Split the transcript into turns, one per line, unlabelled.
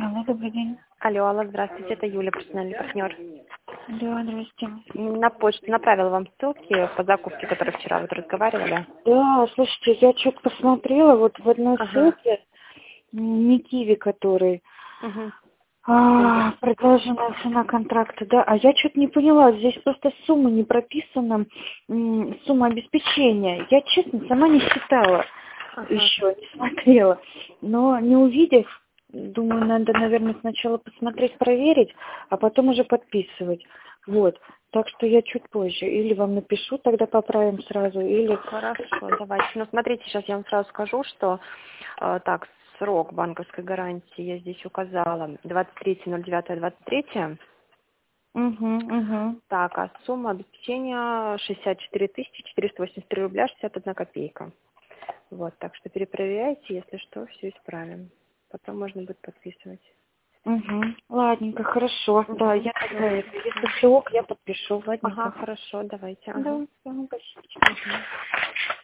Алло, добрый день.
Алло, алло, здравствуйте, это Юля, персональный партнер.
Да, здрасте.
На почту направила вам ссылки по закупке, которые вчера вот разговаривали.
Да, слушайте, я что-то посмотрела, вот в одной
Ага.
ссылке, не киви, который,
Угу.
предложена цена контракта, да, а я что-то не поняла, здесь просто сумма не прописана, сумма обеспечения. Я, честно, сама не считала, еще не смотрела, но не увидев, думаю, надо, наверное, сначала посмотреть, проверить, а потом уже подписывать. Вот. Так что я чуть позже. Или вам напишу, тогда поправим сразу, или...
Хорошо, давайте. Ну, смотрите, сейчас я вам сразу скажу, что так, срок банковской гарантии я здесь указала 23.09.23.
Угу.
Так, а сумма обеспечения 64 483 рубля 61 копейка. Вот, так что перепроверяйте, если что, все исправим. Потом можно будет подписывать.
Угу. Ладненько, хорошо. Да, я тогда это. Если все ок, я подпишу.
Ага,
Ладненько.
хорошо, давайте.
Да,
Ага.
спасибо.
Мгм.